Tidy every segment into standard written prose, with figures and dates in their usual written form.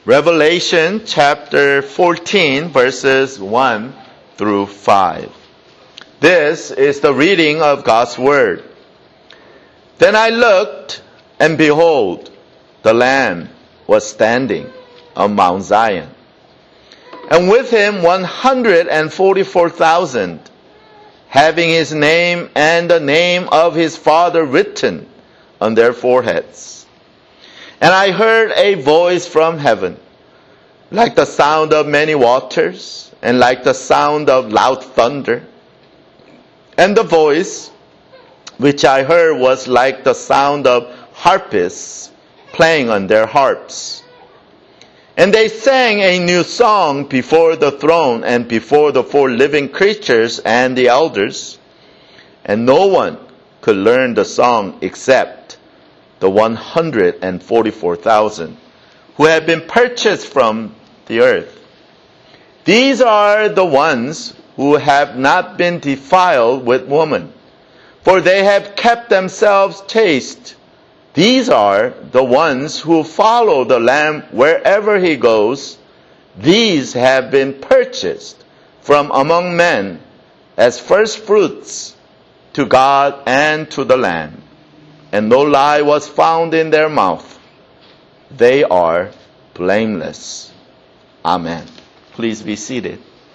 Revelation chapter 14, verses 1 through 5. This is the reading of God's Word. Then I looked, and behold, the Lamb was standing on Mount Zion, and with him 144,000, having his name and the name of his Father written on their foreheads. And I heard a voice from heaven, like the sound of many waters, and like the sound of loud thunder. And the voice which I heard was like the sound of harpists playing on their harps. And they sang a new song before the throne and before the four living creatures and the elders. And no one could learn the song except the 144,000 who have been purchased from the earth. These are the ones who have not been defiled with woman, for they have kept themselves chaste. These are the ones who follow the Lamb wherever he goes. These have been purchased from among men as firstfruits to God and to the Lamb. And no lie was found in their mouth. They are blameless. Amen. Please be seated.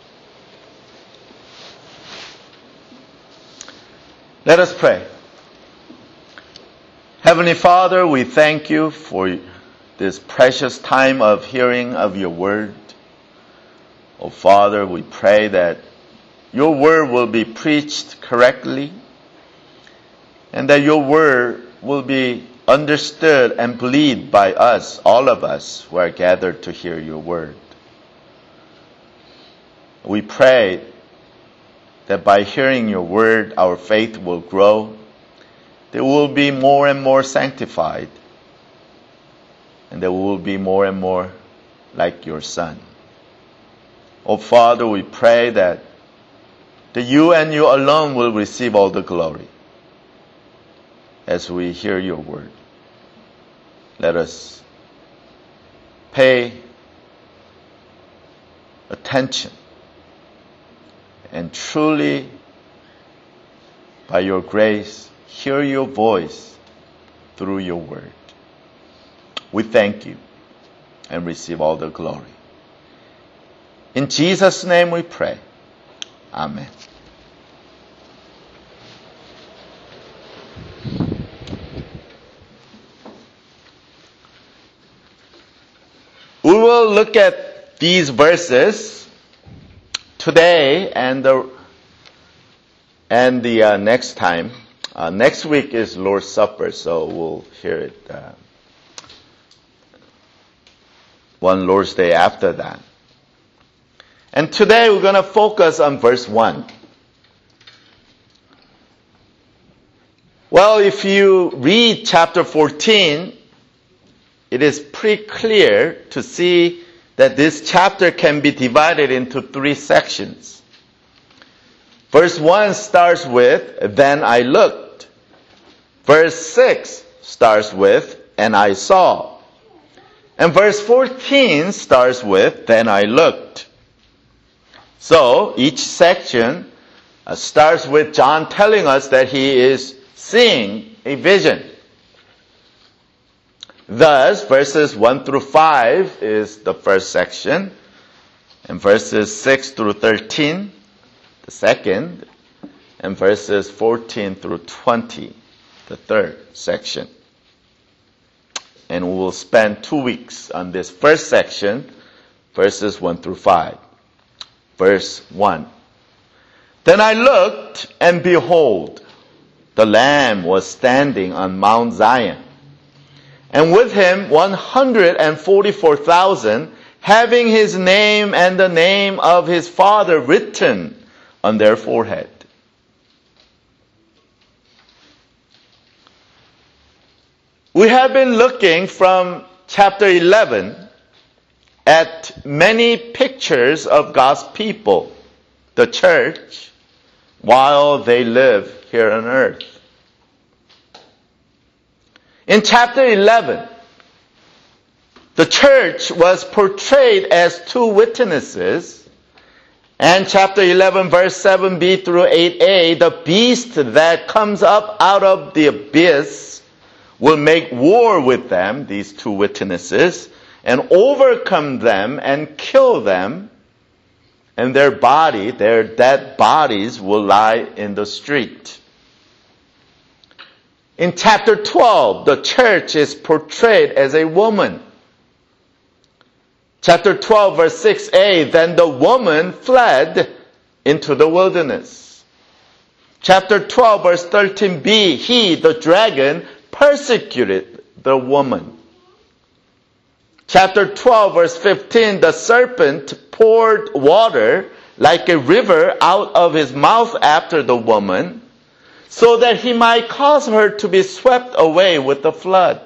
Let us pray. Heavenly Father, we thank you for this precious time of hearing of your word. Oh Father, we pray that your word will be preached correctly, and that your word will be understood and believed by us, all of us who are gathered to hear your word. We pray that by hearing your word, our faith will grow, that we will be more and more sanctified, and that we will be more and more like your Son. Oh Father, we pray that you and you alone will receive all the glory as we hear your word. Let us pay attention and truly, by your grace, hear your voice through your word. We thank you and receive all the glory. In Jesus' name we pray. Amen. We will look at these verses today and the next time. Next week is Lord's Supper, so we'll hear it one Lord's Day after that. And today we're going to focus on verse 1. Well, if you read chapter 14, it is pretty clear to see that this chapter can be divided into three sections. Verse 1 starts with, "Then I looked." Verse 6 starts with, "And I saw." And verse 14 starts with, "Then I looked." So each section starts with John telling us that he is seeing a vision. Thus, verses 1 through 5 is the first section, and verses 6 through 13, the second, and verses 14 through 20, the third section. And we will spend 2 weeks on this first section, verses 1 through 5. Verse 1. Then I looked, and behold, the Lamb was standing on Mount Zion, and with him 144,000, having his name and the name of his Father written on their forehead. We have been looking from chapter 11 at many pictures of God's people, the church, while they live here on earth. In chapter 11, The church was portrayed as two witnesses. And chapter 11, verse 7b through 8a, the beast that comes up out of the abyss will make war with them, these two witnesses, and overcome them and kill them. And their dead bodies will lie in the street. In chapter 12, the church is portrayed as a woman. Chapter 12, verse 6a, then the woman fled into the wilderness. Chapter 12, verse 13b, he, the dragon, persecuted the woman. Chapter 12, verse 15, the serpent poured water like a river out of his mouth after the woman, so that he might cause her to be swept away with the flood.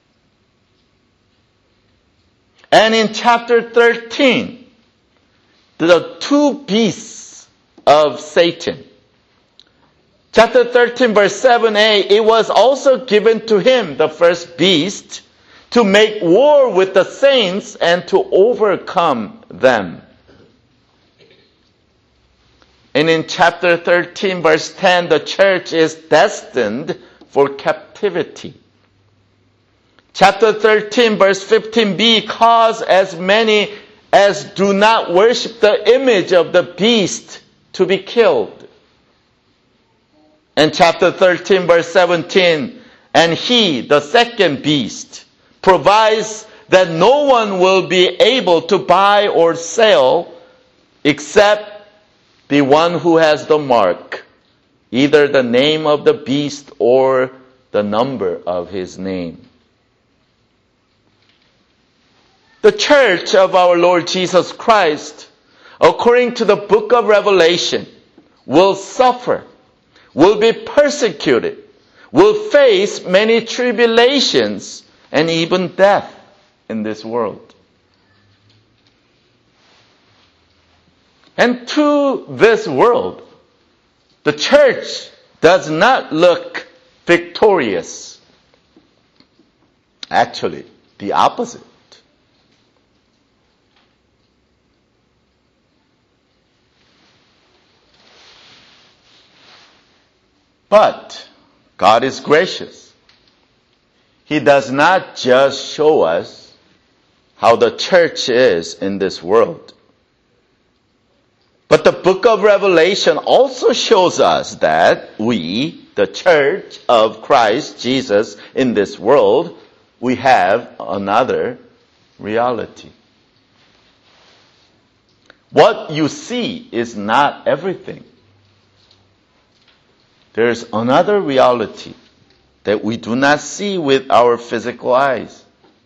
And in chapter 13, the two beasts of Satan. Chapter 13, verse 7a, it was also given to him, the first beast, to make war with the saints and to overcome them. And in chapter 13, verse 10, the church is destined for captivity. Chapter 13, verse 15b, cause as many as do not worship the image of the beast to be killed. And chapter 13, verse 17, and he, the second beast, provides that no one will be able to buy or sell except the one who has the mark, either the name of the beast or the number of his name. The church of our Lord Jesus Christ, according to the book of Revelation, will suffer, will be persecuted, will face many tribulations and even death in this world. And to this world, the church does not look victorious. Actually, the opposite. But God is gracious. He does not just show us how the church is in this world. But the book of Revelation also shows us that we, the church of Christ Jesus in this world, we have another reality. What you see is not everything. There's another reality that we do not see with our physical eyes.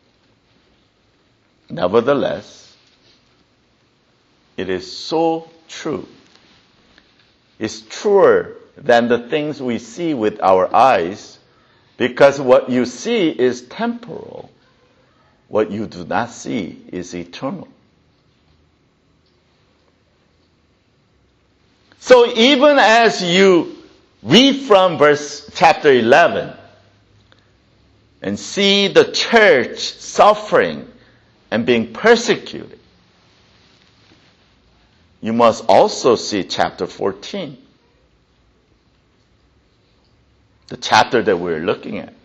Nevertheless, it is so true. It's truer than the things we see with our eyes, because what you see is temporal. What you do not see is eternal. So even as you read from chapter 11 and see the church suffering and being persecuted, you must also see chapter 14, the chapter that we're looking at.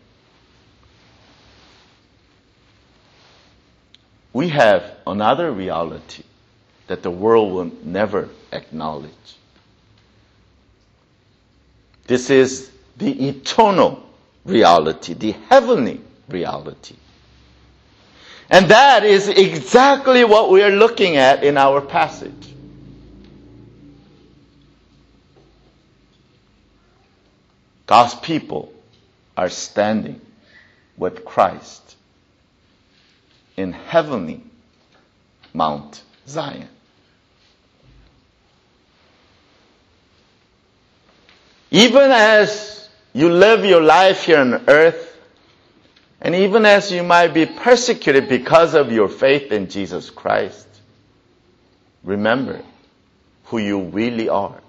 We have another reality that the world will never acknowledge. This is the eternal reality, the heavenly reality. And that is exactly what we are looking at in our passage. God's people are standing with Christ in heavenly Mount Zion. Even as you live your life here on earth, and even as you might be persecuted because of your faith in Jesus Christ, remember who you really are,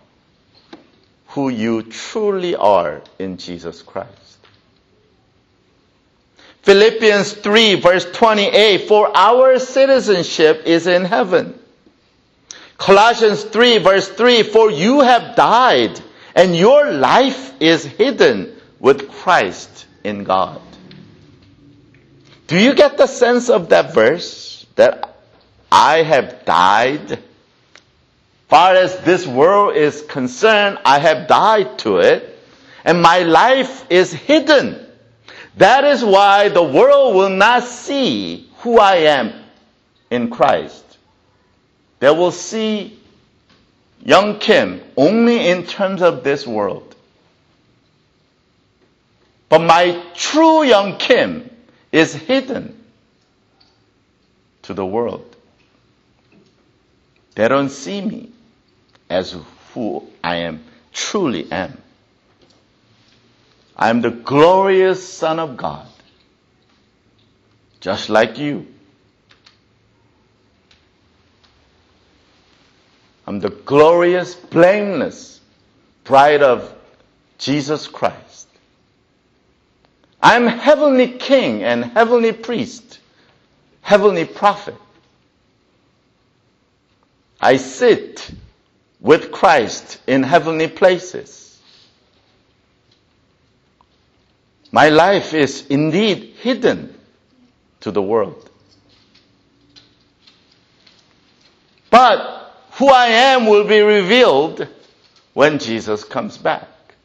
who you truly are in Jesus Christ. Philippians 3 verse 28, for our citizenship is in heaven. Colossians 3 verse 3, for you have died, and your life is hidden with Christ in God. Do you get the sense of that verse? That I have died? Far as this world is concerned, I have died to it, and my life is hidden. That is why the world will not see who I am in Christ. They will see young Kim only in terms of this world. But my true young Kim is hidden to the world. They don't see me as who I truly am. I am the glorious Son of God, just like you. I'm the glorious, blameless bride of Jesus Christ. I'm heavenly king and heavenly priest, heavenly prophet. I sit with Christ in heavenly places. My life is indeed hidden to the world. But who I am will be revealed when Jesus comes back.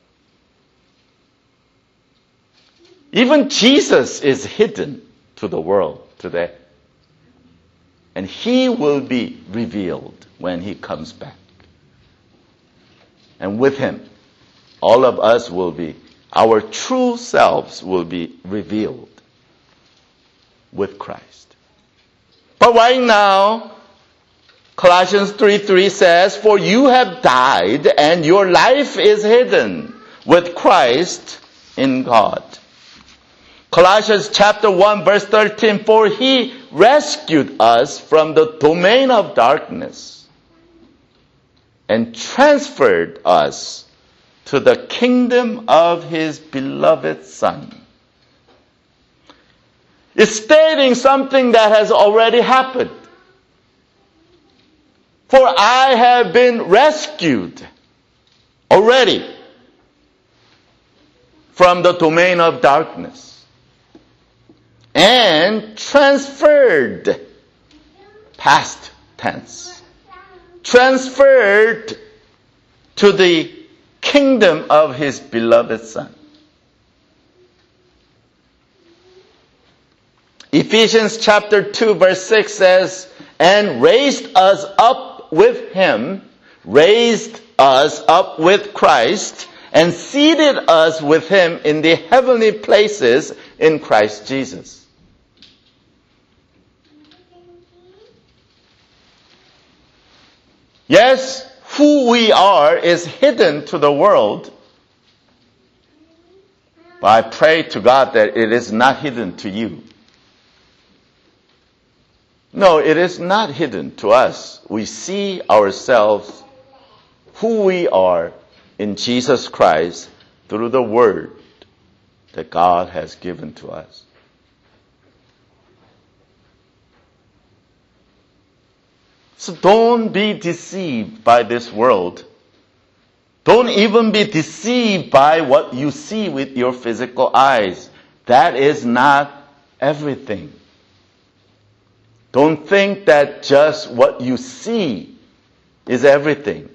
Even Jesus is hidden to the world today. And he will be revealed when he comes back. And with him, all of us will be, our true selves will be revealed with Christ. But right now, Colossians 3:3 says, for you have died and your life is hidden with Christ in God. Colossians chapter 1 verse 13, for he rescued us from the domain of darkness and transferred us to the kingdom of his beloved Son. It's stating something that has already happened. For I have been rescued already from the domain of darkness and transferred, past tense, transferred to the kingdom of his beloved Son. Ephesians chapter 2 verse 6 says, and raised us up with him, raised us up with Christ, and seated us with him in the heavenly places in Christ Jesus. Yes, who we are is hidden to the world, but I pray to God that it is not hidden to you. No, it is not hidden to us. We see ourselves, who we are in Jesus Christ through the Word that God has given to us. So don't be deceived by this world. Don't even be deceived by what you see with your physical eyes. That is not everything. Don't think that just what you see is everything.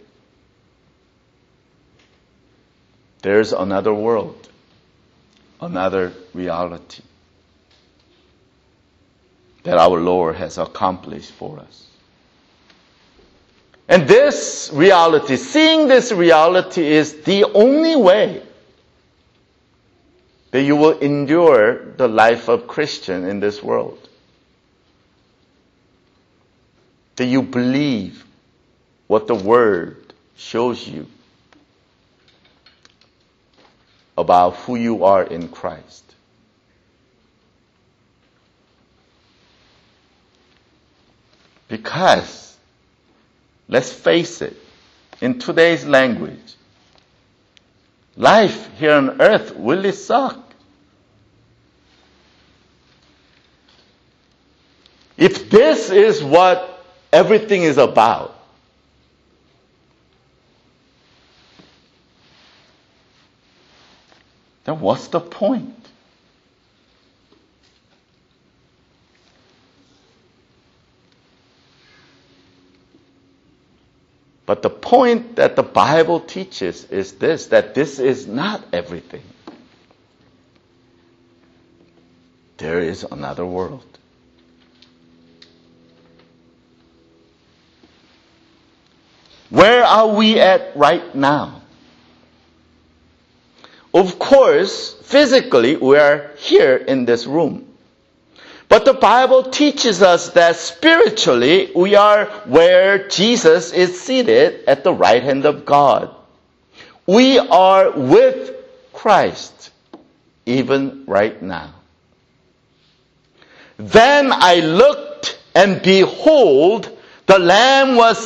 There's another world, another reality that our Lord has accomplished for us. And this reality, seeing this reality, is the only way that you will endure the life of Christian in this world. That you believe what the Word shows you about who you are in Christ. Because, let's face it, in today's language, life here on earth really sucks. If this is what everything is about, then what's the point? But the point that the Bible teaches is this, that this is not everything. There is another world. Where are we at right now? Of course, physically, we are here in this room. But the Bible teaches us that spiritually, we are where Jesus is seated at the right hand of God. We are with Christ, even right now. Then I looked, and behold, the Lamb was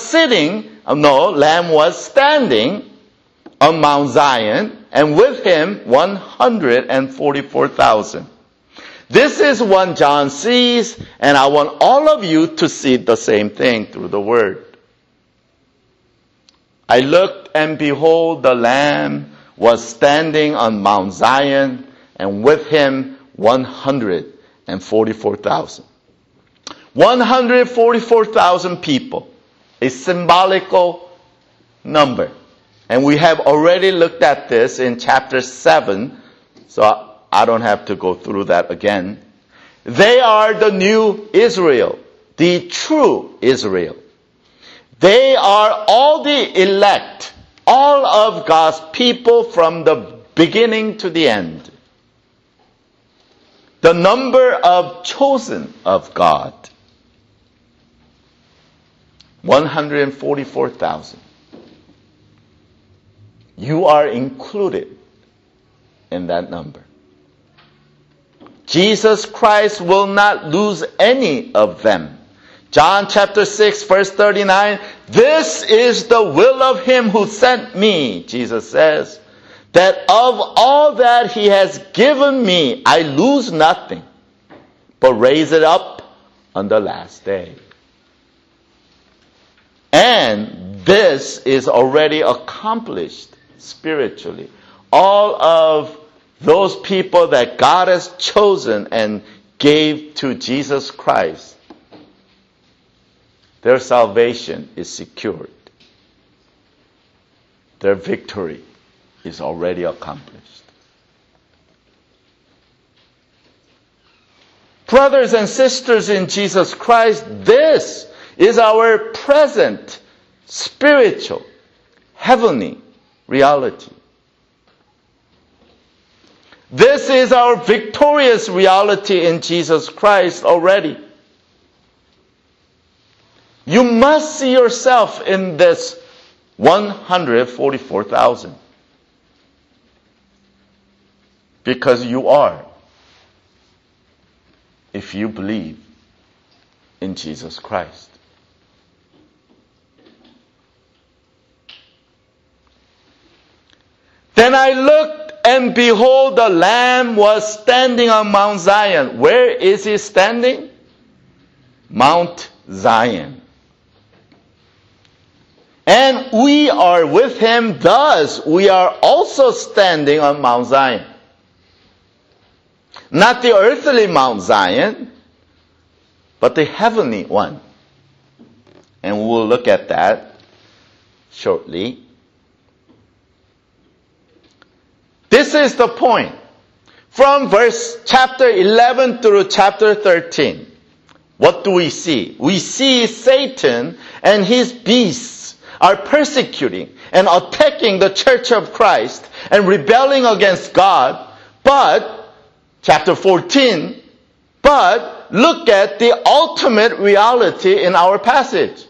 standing on Mount Zion, and with him 144,000. This is what John sees, and I want all of you to see the same thing through the Word. I looked, and behold, the Lamb was standing on Mount Zion, and with him 144,000. 144,000 people, a symbolical number. And we have already looked at this in chapter 7, so I don't have to go through that again. They are the new Israel, the true Israel. They are all the elect, all of God's people from the beginning to the end. The number of chosen of God, 144,000. You are included in that number. Jesus Christ will not lose any of them. John chapter 6 verse 39, this is the will of him who sent me, Jesus says, that of all that he has given me, I lose nothing, but raise it up on the last day. And this is already accomplished spiritually. All of those people that God has chosen and gave to Jesus Christ, their salvation is secured. Their victory is already accomplished. Brothers and sisters in Jesus Christ, this is our present spiritual, heavenly reality. This is our victorious reality in Jesus Christ already. You must see yourself in this 144,000. Because you are, if you believe in Jesus Christ. Then I looked, and behold, the Lamb was standing on Mount Zion. Where is he standing? Mount Zion. And we are with him, thus we are also standing on Mount Zion. Not the earthly Mount Zion, but the heavenly one. And we'll look at that shortly. This is the point. From verse chapter 11 through chapter 13, what do we see? We see Satan and his beasts are persecuting and attacking the church of Christ and rebelling against God. But, chapter 14, but look at the ultimate reality in our passage.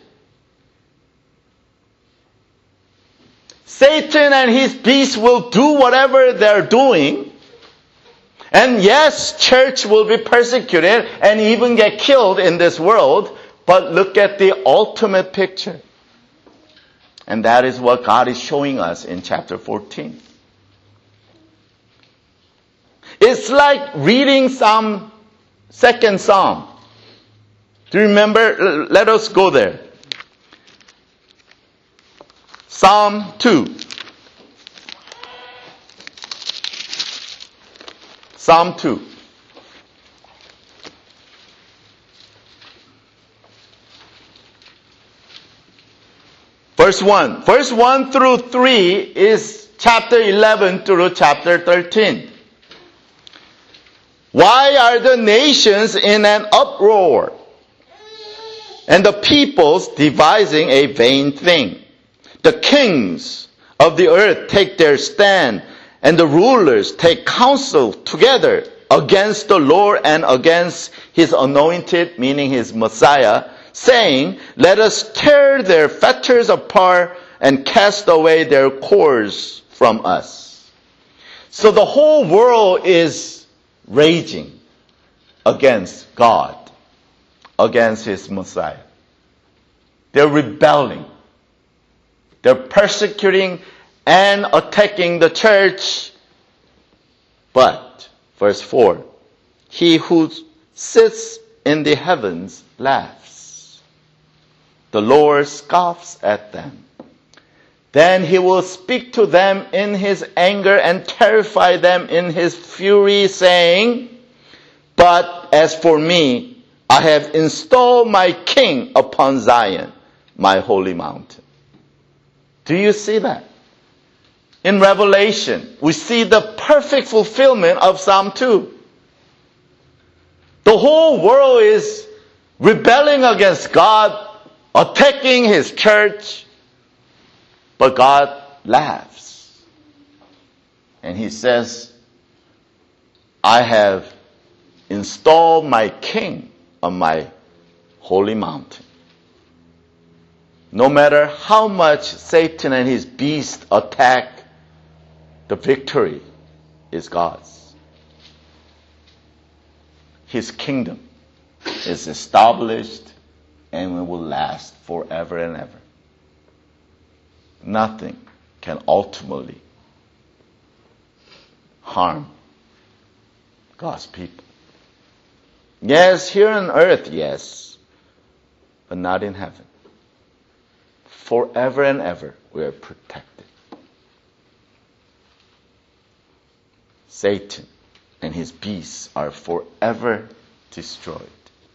Satan and his beasts will do whatever they're doing. And yes, church will be persecuted and even get killed in this world. But look at the ultimate picture. And that is what God is showing us in chapter 14. It's like reading second Psalm Do you remember? Let us go there. Psalm 2. Psalm 2. Verse 1. Verse 1 through 3 is chapter 11 through chapter 13. Why are the nations in an uproar, and the peoples devising a vain thing? The kings of the earth take their stand, and the rulers take counsel together against the Lord and against his anointed, meaning his Messiah, saying, let us tear their fetters apart and cast away their cords from us. So the whole world is raging against God, against his Messiah. They're rebelling. They're persecuting and attacking the church. But, verse 4, he who sits in the heavens laughs. The Lord scoffs at them. Then he will speak to them in his anger and terrify them in his fury, saying, but as for me, I have installed my king upon Zion, my holy mountain. Do you see that? In Revelation, we see the perfect fulfillment of Psalm 2. The whole world is rebelling against God, attacking his church, but God laughs. And he says, I have installed my king on my holy mountain. No matter how much Satan and his beast attack, the victory is God's. His kingdom is established and it will last forever and ever. Nothing can ultimately harm God's people. Yes, here on earth, yes, but not in heaven. Forever and ever, we are protected. Satan and his beasts are forever destroyed.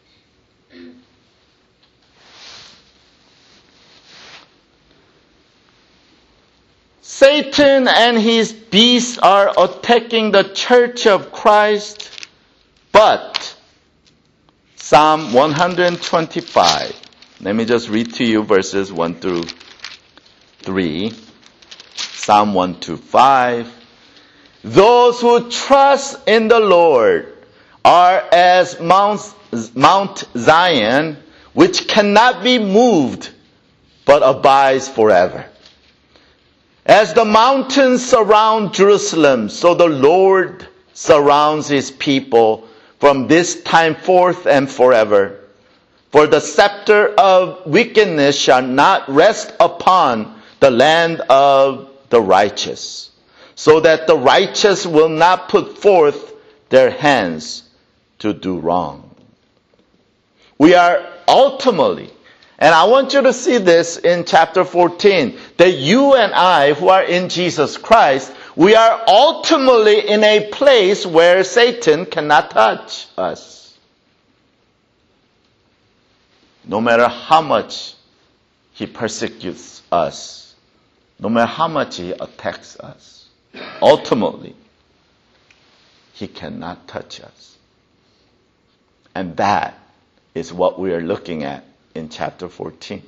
Satan and his beasts are attacking the church of Christ, but Psalm 125. Let me just read to you verses 1 through 3. Psalm 125. Those who trust in the Lord are as Mount Zion, which cannot be moved, but abides forever. As the mountains surround Jerusalem, so the Lord surrounds his people from this time forth and forever. For the scepter of wickedness shall not rest upon the land of the righteous, so that the righteous will not put forth their hands to do wrong. We are ultimately, and I want you to see this in chapter 14, that you and I, who are in Jesus Christ, we are ultimately in a place where Satan cannot touch us. No matter how much he persecutes us, no matter how much he attacks us, ultimately, he cannot touch us. And that is what we are looking at in chapter 14.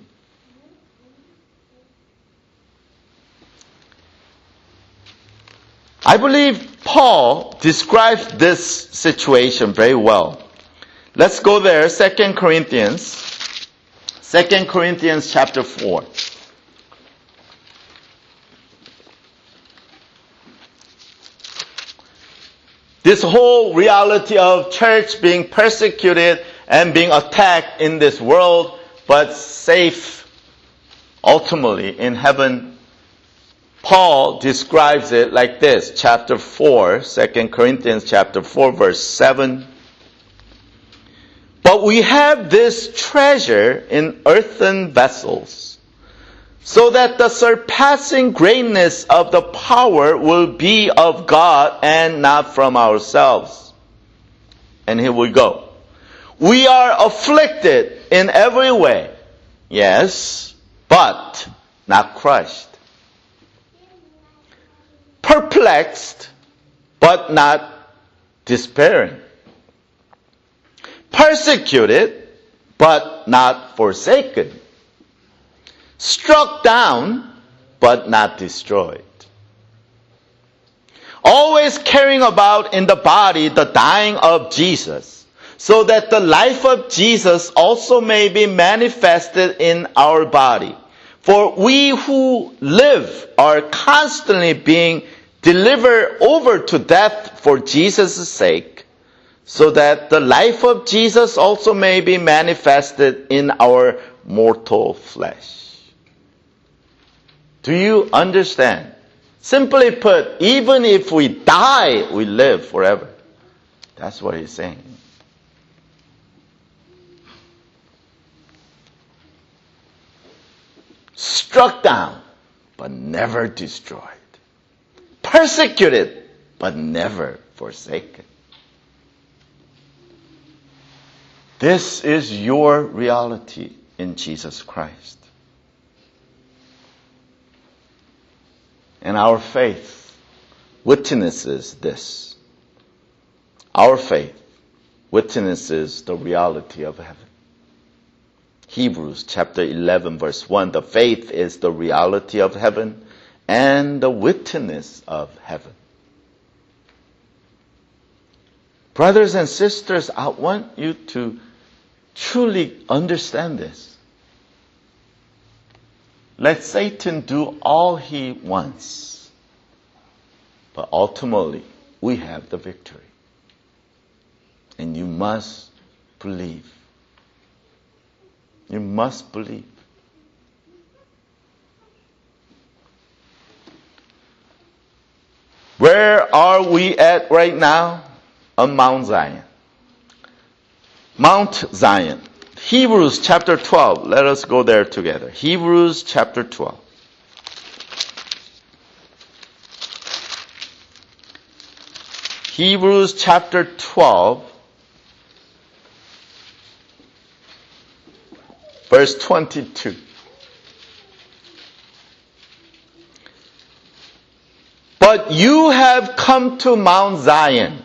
I believe Paul describes this situation very well. Let's go there, 2 Corinthians chapter 4. This whole reality of church being persecuted and being attacked in this world, but safe ultimately in heaven. Paul describes it like this, chapter 4, 2 Corinthians chapter 4, verse 7. But we have this treasure in earthen vessels, so that the surpassing greatness of the power will be of God and not from ourselves. And here we go. We are afflicted in every way, yes, but not crushed. Perplexed, but not despairing. Persecuted, but not forsaken. Struck down, but not destroyed. Always carrying about in the body the dying of Jesus, so that the life of Jesus also may be manifested in our body. For we who live are constantly being delivered over to death for Jesus' sake, so that the life of Jesus also may be manifested in our mortal flesh. Do you understand? Simply put, even if we die, we live forever. That's what he's saying. Struck down, but never destroyed. Persecuted, but never forsaken. This is your reality in Jesus Christ. And our faith witnesses this. Our faith witnesses the reality of heaven. Hebrews chapter 11 verse 1, the faith is the reality of heaven and the witness of heaven. Brothers and sisters, I want you to truly understand this. Let Satan do all he wants, but ultimately we have the victory. And you must believe. You must believe. Where are we at right now? On Mount Zion. Mount Zion. Hebrews chapter 12. Let us go there together. Hebrews chapter 12. Hebrews chapter 12. Verse 22. But you have come to Mount Zion.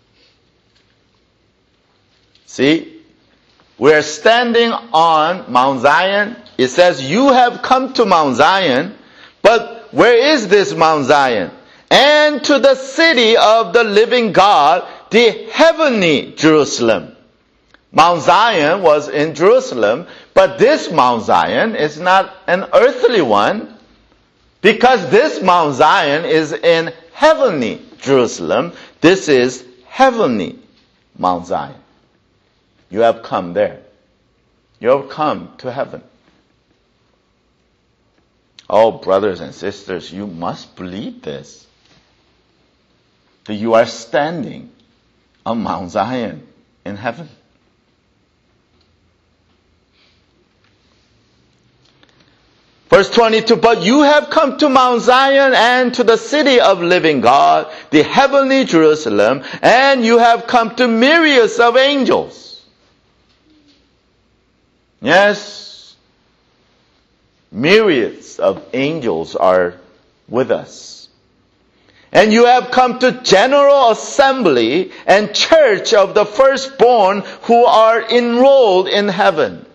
See? We are standing on Mount Zion. It says, you have come to Mount Zion. But where is this Mount Zion? And to the city of the living God, the heavenly Jerusalem. Mount Zion was in Jerusalem, but this Mount Zion is not an earthly one, because this Mount Zion is in heavenly Jerusalem. This is heavenly Mount Zion. You have come there. You have come to heaven. Oh, brothers and sisters, you must believe this. That you are standing on Mount Zion in heaven. Verse 22, but you have come to Mount Zion and to the city of living God, the heavenly Jerusalem, and you have come to myriads of angels. Yes, myriads of angels are with us. And you have come to general assembly and church of the firstborn who are enrolled in heaven.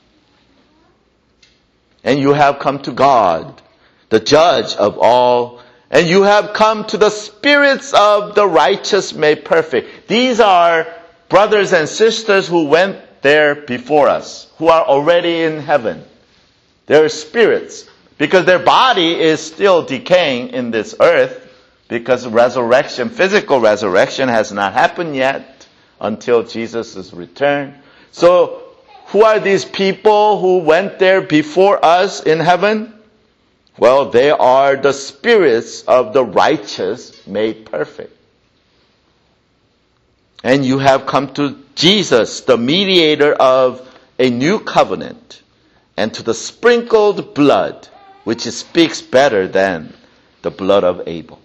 And you have come to God, the judge of all. And you have come to the spirits of the righteous made perfect. These are brothers and sisters who went there before us, who are already in heaven. They're spirits, because their body is still decaying in this earth, because resurrection, physical resurrection has not happened yet until Jesus' return. So, who are these people who went there before us in heaven? Well, they are the spirits of the righteous made perfect. And you have come to Jesus, the mediator of a new covenant, and to the sprinkled blood, which speaks better than the blood of Abel.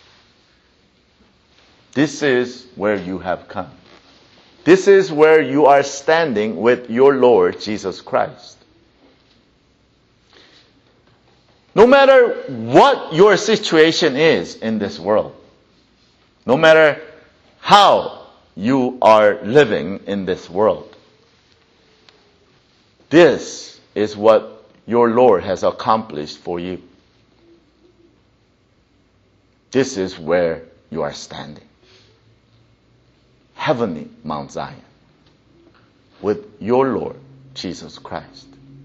This is where you have come. This is where you are standing with your Lord Jesus Christ. No matter what your situation is in this world, no matter how you are living in this world, this is what your Lord has accomplished for you. This is where you are standing. Heavenly Mount Zion, with your Lord Jesus Christ.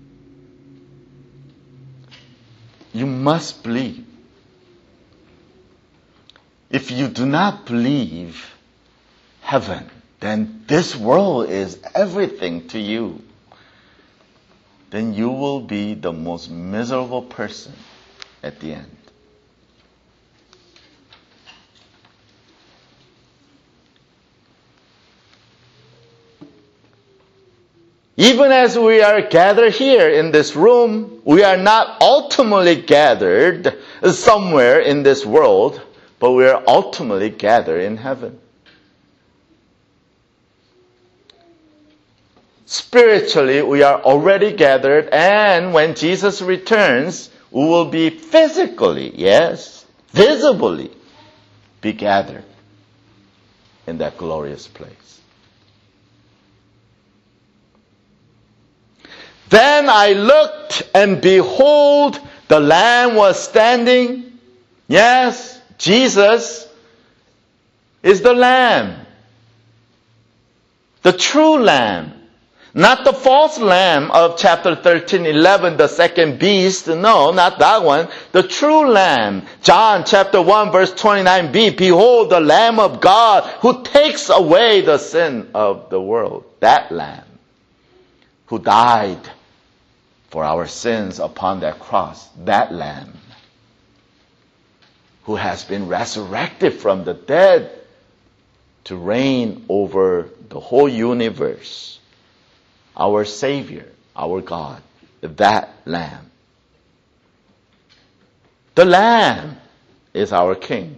You must believe. If you do not believe heaven, then this world is everything to you. Then you will be the most miserable person at the end. Even as we are gathered here in this room, we are not ultimately gathered somewhere in this world, but we are ultimately gathered in heaven. Spiritually, we are already gathered, and when Jesus returns, we will be physically, yes, visibly be gathered in that glorious place. Then I looked, and behold, the Lamb was standing. Yes, Jesus is the Lamb. The true Lamb. Not the false lamb of chapter 13:11, the second beast. No, not that one. The true Lamb. John chapter 1 verse 29b. Behold the Lamb of God who takes away the sin of the world. That Lamb who died for our sins upon that cross. That Lamb who has been resurrected from the dead to reign over the whole universe. Our Savior, our God, that Lamb. The Lamb is our King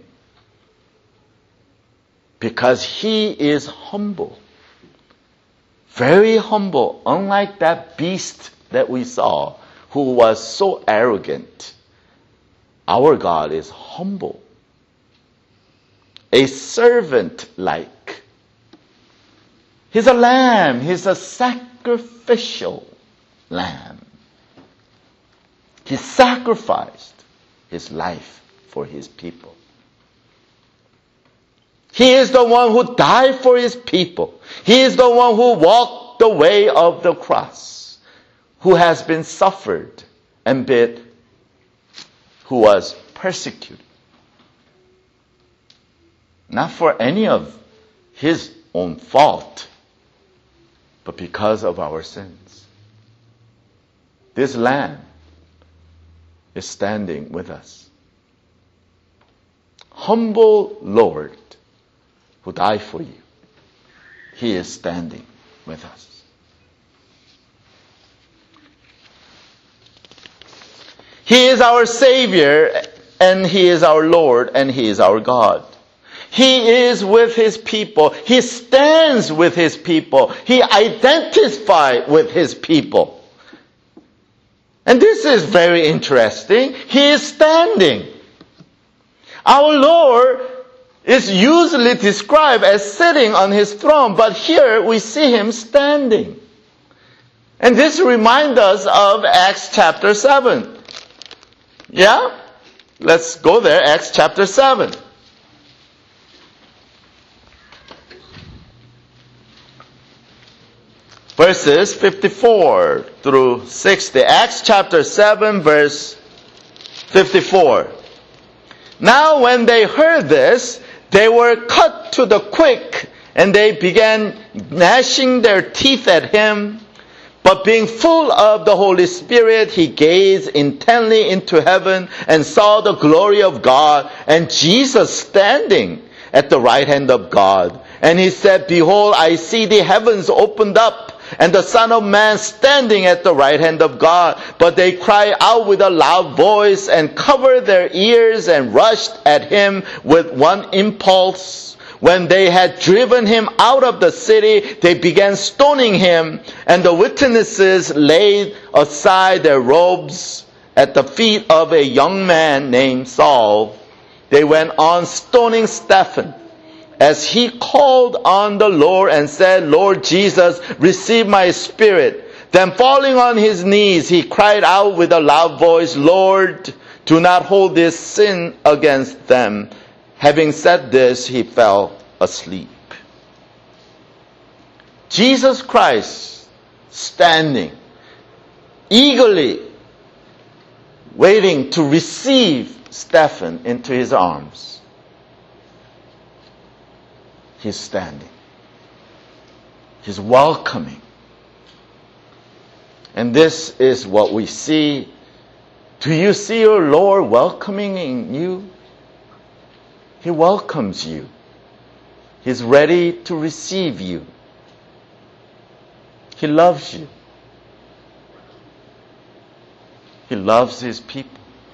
because He is humble, very humble, unlike that beast that we saw who was so arrogant. Our God is humble, a servant-like. He's a lamb. He's a sacrificial lamb. He sacrificed His life for His people. He is the one who died for His people. He is the one who walked the way of the cross, who has been suffered and bit, who was persecuted. Not for any of His own fault, but because of our sins. This Lamb is standing with us. Humble Lord who died for you. He is standing with us. He is our Savior, and He is our Lord, and He is our God. He is with His people. He stands with His people. He identifies with His people. And this is very interesting. He is standing. Our Lord is usually described as sitting on His throne, but here we see Him standing. And this reminds us of Acts chapter 7. Yeah? Let's go there, Acts chapter 7. Verses 54 through 60. Acts chapter 7 verse 54. Now when they heard this, they were cut to the quick, and they began gnashing their teeth at Him. But being full of the Holy Spirit, he gazed intently into heaven and saw the glory of God and Jesus standing at the right hand of God. And he said, Behold, I see the heavens opened up, and the Son of Man standing at the right hand of God. But they cried out with a loud voice, and covered their ears, and rushed at him with one impulse. When they had driven him out of the city, they began stoning him, and the witnesses laid aside their robes at the feet of a young man named Saul. They went on stoning Stephen, as he called on the Lord and said, Lord Jesus, receive my spirit. Then falling on his knees, he cried out with a loud voice, Lord, do not hold this sin against them. Having said this, he fell asleep. Jesus Christ standing, eagerly waiting to receive Stephen into his arms. He's standing. He's welcoming. And this is what we see. Do you see your Lord welcoming you? He welcomes you. He's ready to receive you. He loves you. He loves his people.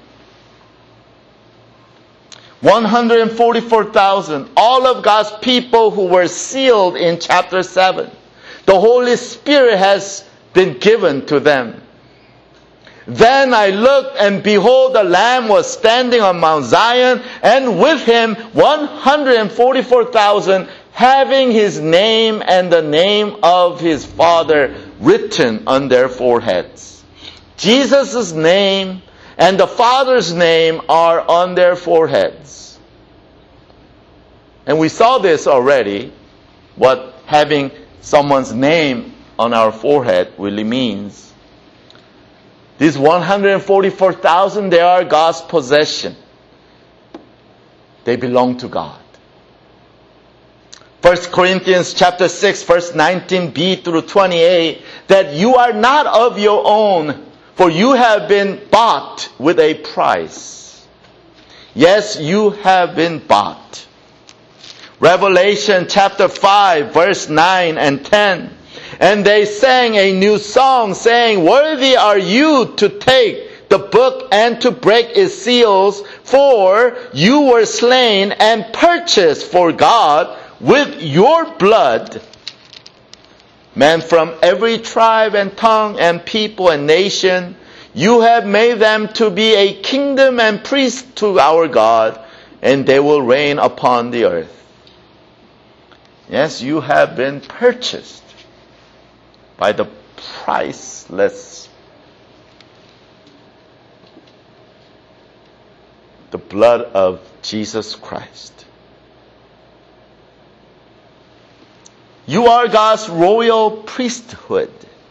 144,000, all of God's people who were sealed in chapter 7. The Holy Spirit has been given to them. Then I looked, and behold, the Lamb was standing on Mount Zion, and with him 144,000, having his name and the name of his Father written on their foreheads. Jesus' name and the Father's name are on their foreheads. And we saw this already, what having someone's name on our forehead really means. These 144,000, they are God's possession. They belong to God. 1 Corinthians chapter 6, verse 19b through 28, that you are not of your own, for you have been bought with a price. Yes, you have been bought. Revelation chapter 5, verse 9 and 10. And they sang a new song, saying, Worthy are you to take the book and to break its seals, for you were slain and purchased for God with your blood men from every tribe and tongue and people and nation. You have made them to be a kingdom and priests to our God, and they will reign upon the earth. Yes, you have been purchased by the priceless, the blood of Jesus Christ. You are God's royal priesthood.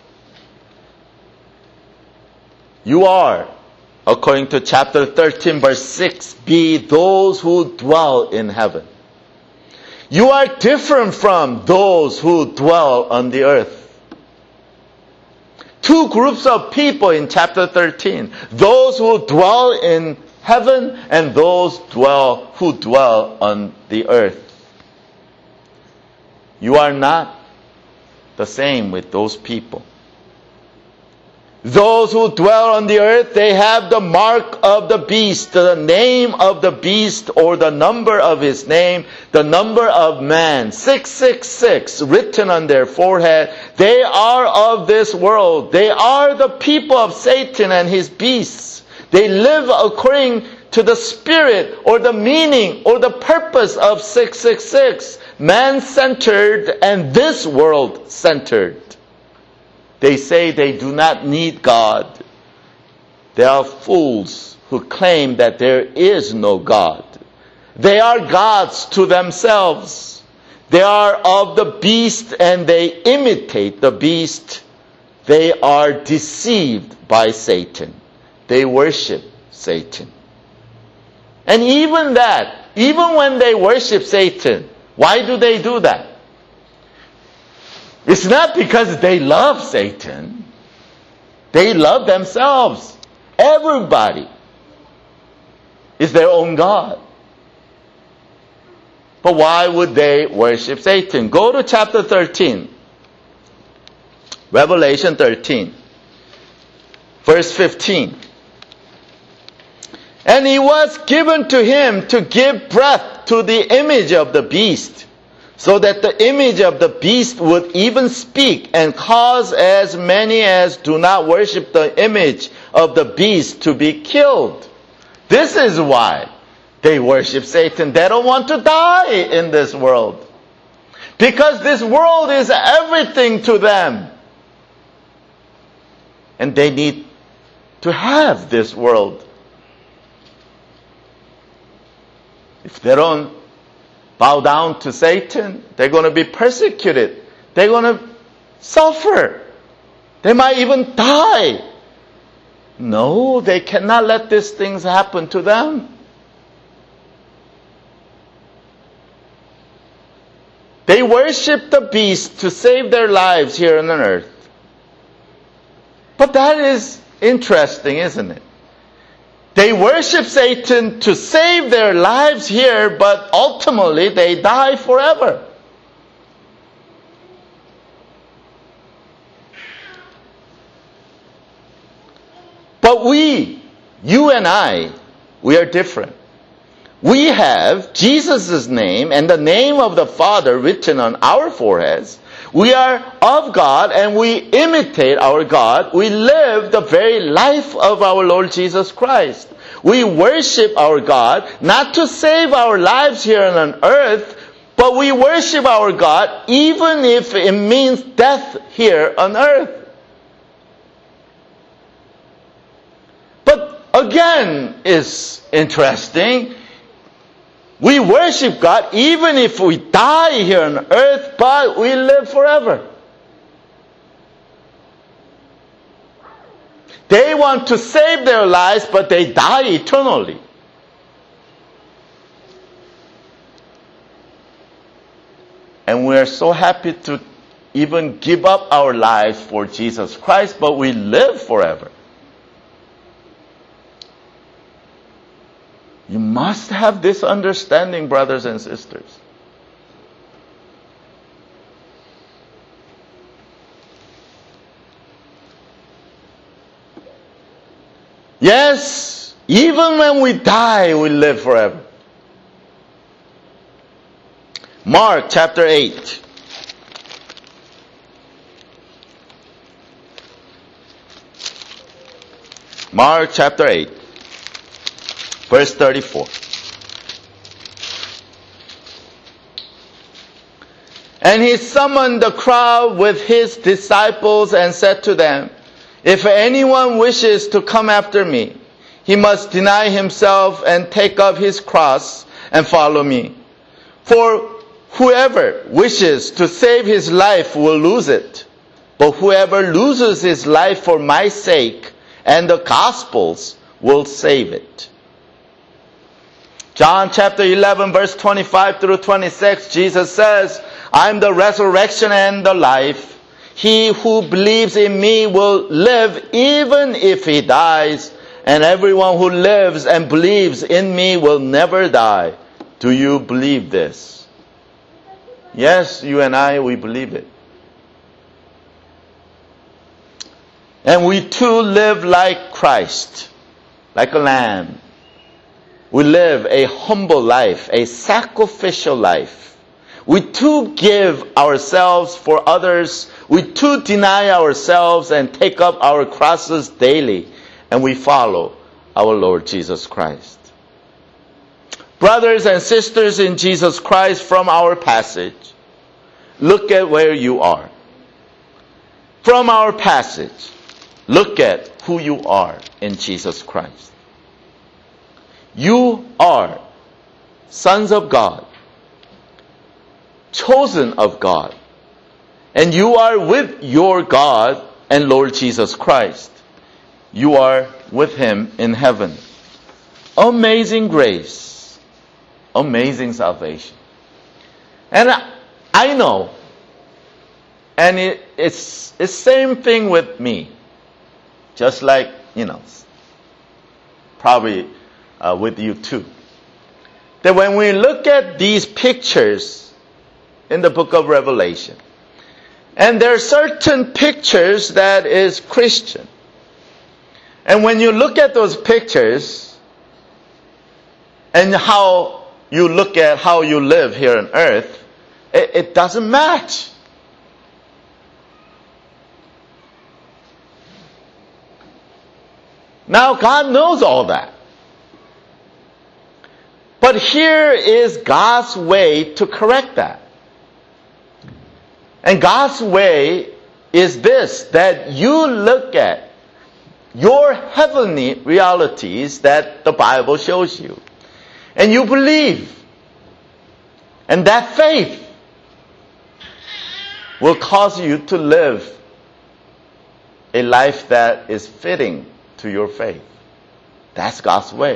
You are, according to chapter 13, verse 6b, those who dwell in heaven. You are different from those who dwell on the earth. Two groups of people in chapter 13. Those who dwell in heaven and those who dwell on the earth. You are not the same with those people. Those who dwell on the earth, they have the mark of the beast, the name of the beast, or the number of his name, the number of man, 666, written on their forehead. They are of this world. They are the people of Satan and his beasts. They live according to the spirit or the meaning or the purpose of 666, man-centered and this world-centered. They say they do not need God. They are fools who claim that there is no God. They are gods to themselves. They are of the beast and they imitate the beast. They are deceived by Satan. They worship Satan. And even when they worship Satan, why do they do that? It's not because they love Satan. They love themselves. Everybody is their own God. But why would they worship Satan? Go to chapter 13. Revelation 13. Verse 15. And it was given to him to give breath to the image of the beast, so that the image of the beast would even speak and cause as many as do not worship the image of the beast to be killed. This is why they worship Satan. They don't want to die in this world, because this world is everything to them. And they need to have this world. If they don't bow down to Satan, they're going to be persecuted. They're going to suffer. They might even die. No, they cannot let these things happen to them. They worship the beast to save their lives here on earth. But that is interesting, isn't it? They worship Satan to save their lives here, but ultimately they die forever. But you and I, we are different. We have Jesus' name and the name of the Father written on our foreheads. We are of God and we imitate our God. We live the very life of our Lord Jesus Christ. We worship our God not to save our lives here on earth, but we worship our God even if it means death here on earth. But again, it's interesting. We worship God even if we die here on earth, but we live forever. They want to save their lives, but they die eternally. And we are so happy to even give up our lives for Jesus Christ, but we live forever. You must have this understanding, brothers and sisters. Yes, even when we die, we live forever. Mark chapter 8. Mark chapter 8. Verse 34. And he summoned the crowd with his disciples and said to them, if anyone wishes to come after me, he must deny himself and take up his cross and follow me. For whoever wishes to save his life will lose it. But whoever loses his life for my sake and the gospel's will save it. John chapter 11 verse 25 through 26, Jesus says, I am the resurrection and the life. He who believes in me will live even if he dies, and everyone who lives and believes in me will never die. Do you believe this? Yes, you and I, we believe it. And we too live like Christ, like a lamb. We live a humble life, a sacrificial life. We too give ourselves for others. We too deny ourselves and take up our crosses daily. And we follow our Lord Jesus Christ. Brothers and sisters in Jesus Christ, from our passage, look at where you are. From our passage, look at who you are in Jesus Christ. You are sons of God, chosen of God, and you are with your God and Lord Jesus Christ. You are with Him in heaven. Amazing grace, amazing salvation. And I know, and it's the same thing with me, just like, probably with you too. that when we look at these pictures in the book of Revelation, and there are certain pictures that is Christian. And when you look at those pictures and how you look at how you live here on earth, it doesn't match. Now God knows all that. But here is God's way to correct that. And God's way is this, that you look at your heavenly realities that the Bible shows you. And you believe. And that faith will cause you to live a life that is fitting to your faith. That's God's way.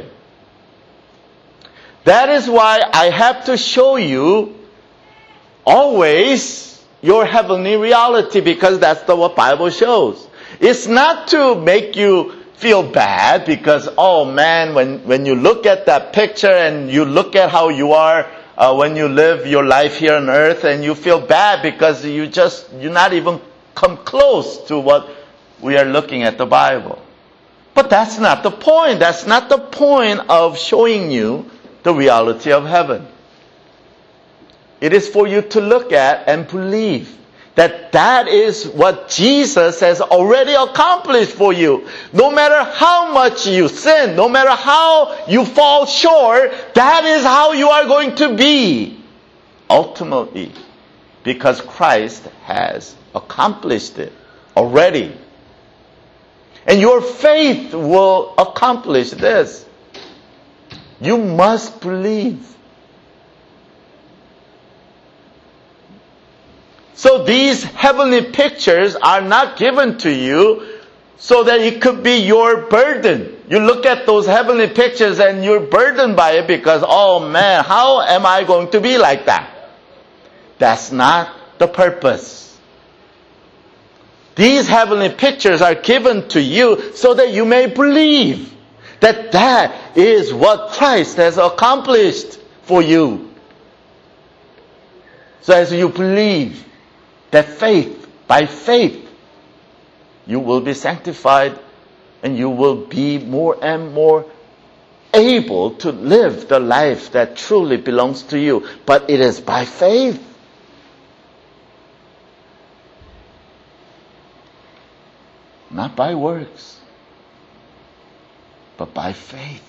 That is why I have to show you always your heavenly reality, because that's what Bible shows. It's not to make you feel bad because, oh man, when you look at that picture and you look at how you are when you live your life here on earth, and you feel bad because you're not even come close to what we are looking at the Bible. But that's not the point. That's not the point of showing you the reality of heaven. It is for you to look at and believe that that is what Jesus has already accomplished for you. No matter how much you sin, no matter how you fall short, that is how you are going to be ultimately, because Christ has accomplished it already. And your faith will accomplish this. You must believe. So these heavenly pictures are not given to you so that it could be your burden. You look at those heavenly pictures and you're burdened by it because, oh man, how am I going to be like that? That's not the purpose. These heavenly pictures are given to you so that you may believe that that is what Christ has accomplished for you. So as you believe, that faith, by faith, you will be sanctified and you will be more and more able to live the life that truly belongs to you. But it is by faith. Not by works, but by faith.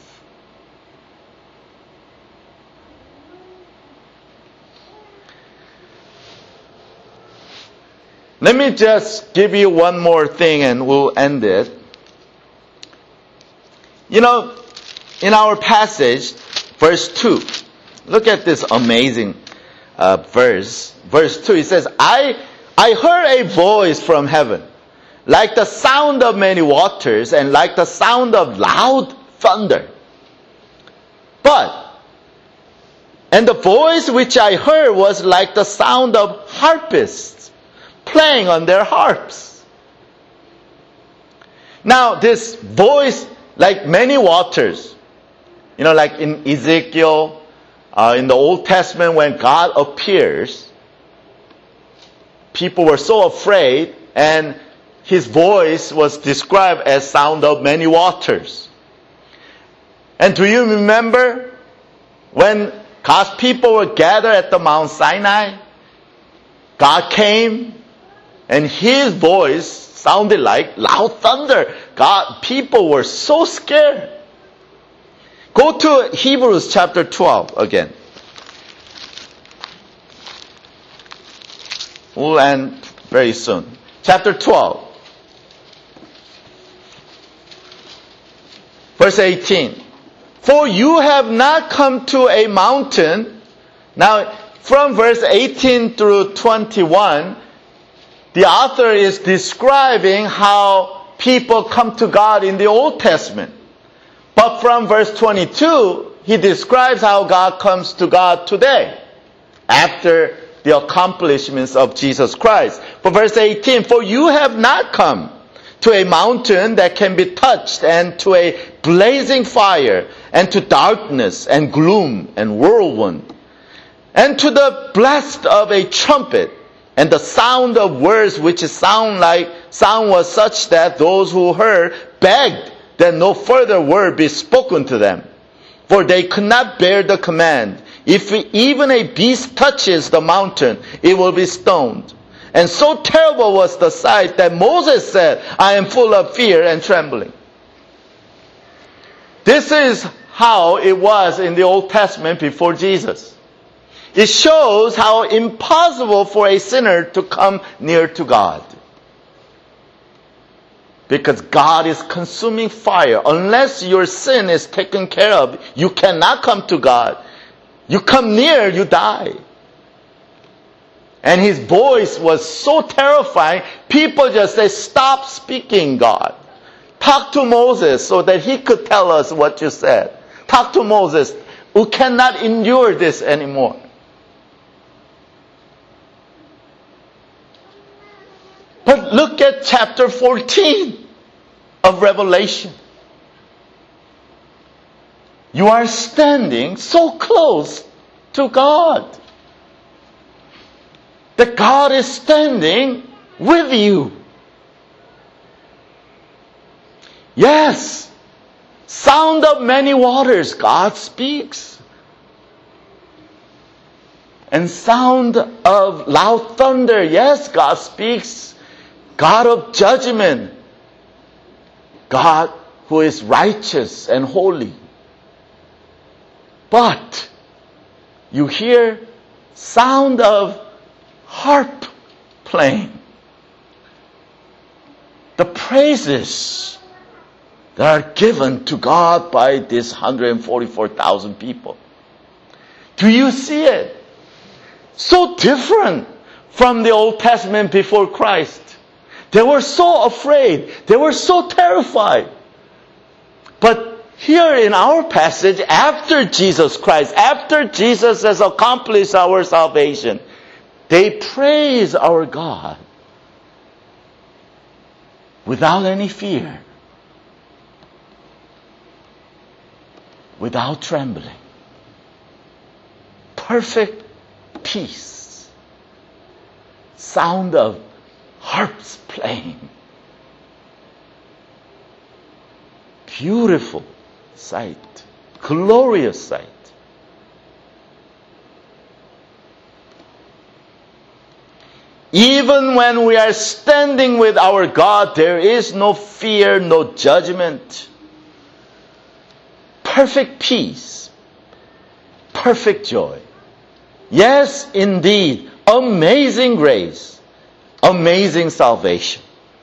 Let me just give you one more thing and we'll end it. You know, in our passage, verse 2, look at this amazing verse. Verse 2, it says, I heard a voice from heaven, like the sound of many waters and like the sound of loud thunder. And the voice which I heard was like the sound of harpists playing on their harps. Now, this voice, like many waters, you know, like in Ezekiel, in the Old Testament, when God appears, people were so afraid, and his voice was described as sound of many waters. And do you remember when God's people were gathered at the Mount Sinai? God came, and his voice sounded like loud thunder. People were so scared. Go to Hebrews chapter 12 again. We'll end very soon. Chapter 12. Verse 18. For you have not come to a mountain. Now, from verse 18 through 21, the author is describing how people come to God in the Old Testament. But from verse 22, he describes how God comes to God today, after the accomplishments of Jesus Christ. But verse 18, for you have not come to a mountain that can be touched, and to a blazing fire, and to darkness and gloom and whirlwind, and to the blast of a trumpet, and the sound of words which sound was such that those who heard begged that no further word be spoken to them, for they could not bear the command. If even a beast touches the mountain, it will be stoned. And so terrible was the sight that Moses said, I am full of fear and trembling. This is how it was in the Old Testament before Jesus. It shows how impossible for a sinner to come near to God. Because God is consuming fire. Unless your sin is taken care of, you cannot come to God. You come near, you die. And his voice was so terrifying, people just say, stop speaking, God. Talk to Moses so that he could tell us what you said. Talk to Moses, who cannot endure this anymore. But look at chapter 14 of Revelation. You are standing so close to God that God is standing with you. Yes, sound of many waters, God speaks. And sound of loud thunder, yes, God speaks. God of judgment, God who is righteous and holy. But you hear sound of harp playing. The praises that are given to God by these 144,000 people. Do you see it? So different from the Old Testament before Christ. They were so afraid. They were so terrified. But here in our passage, after Jesus Christ, after Jesus has accomplished our salvation, they praise our God without any fear, without trembling. Perfect peace. Sound of harps playing. Beautiful sight. Glorious sight. Even when we are standing with our God, there is no fear, no judgment. Perfect peace. Perfect joy. Yes, indeed. Amazing grace. Amazing salvation.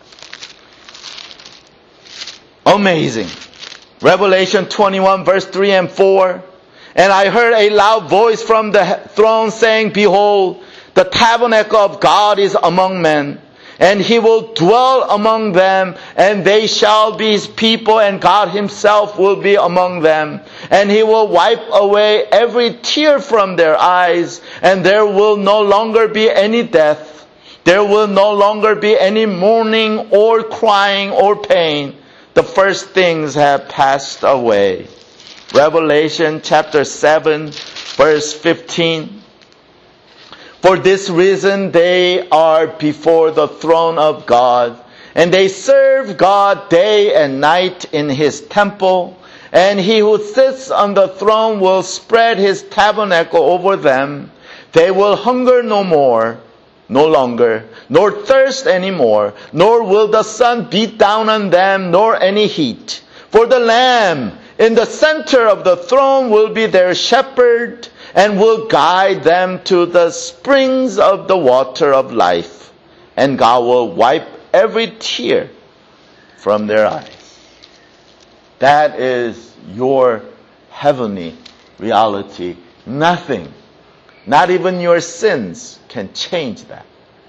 Amazing. Revelation 21 verse 3 and 4. And I heard a loud voice from the throne saying, Behold, the tabernacle of God is among men, and He will dwell among them, and they shall be His people, and God Himself will be among them. And He will wipe away every tear from their eyes, and there will no longer be any death. There will no longer be any mourning or crying or pain. The first things have passed away. Revelation chapter 7, verse 15. For this reason they are before the throne of God, and they serve God day and night in His temple. And He who sits on the throne will spread His tabernacle over them. They will hunger no longer, nor thirst any more, nor will the sun beat down on them, nor any heat. For the Lamb in the center of the throne will be their shepherd, and will guide them to the springs of the water of life. And God will wipe every tear from their eyes. That is your heavenly reality. Nothing, not even your sins, can change that.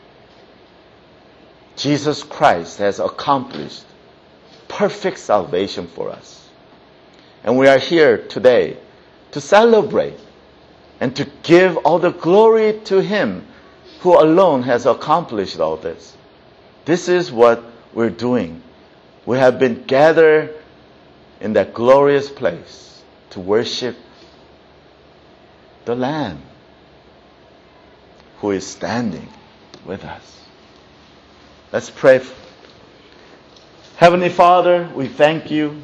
Jesus Christ has accomplished perfect salvation for us. And we are here today to celebrate and to give all the glory to Him who alone has accomplished all this. This is what we're doing. We have been gathered in that glorious place to worship the Lamb who is standing with us. Let's pray. Heavenly Father, we thank you.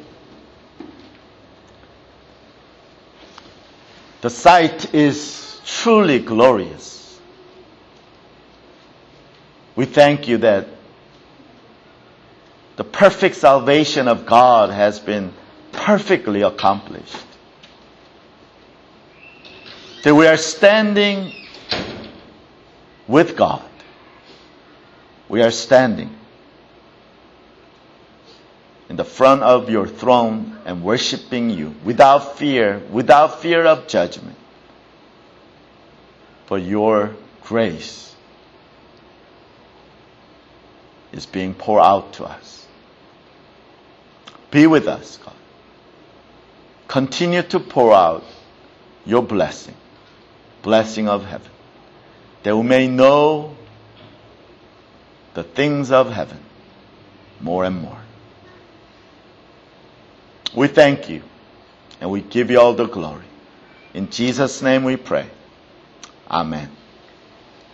The sight is truly glorious. We thank you that the perfect salvation of God has been perfectly accomplished. That we are standing with God. We are standing in the front of your throne and worshiping you without fear of judgment. For your grace is being poured out to us. Be with us, God. Continue to pour out your blessing of heaven, that we may know the things of heaven more and more. We thank you and we give you all the glory. In Jesus' name we pray. Amen.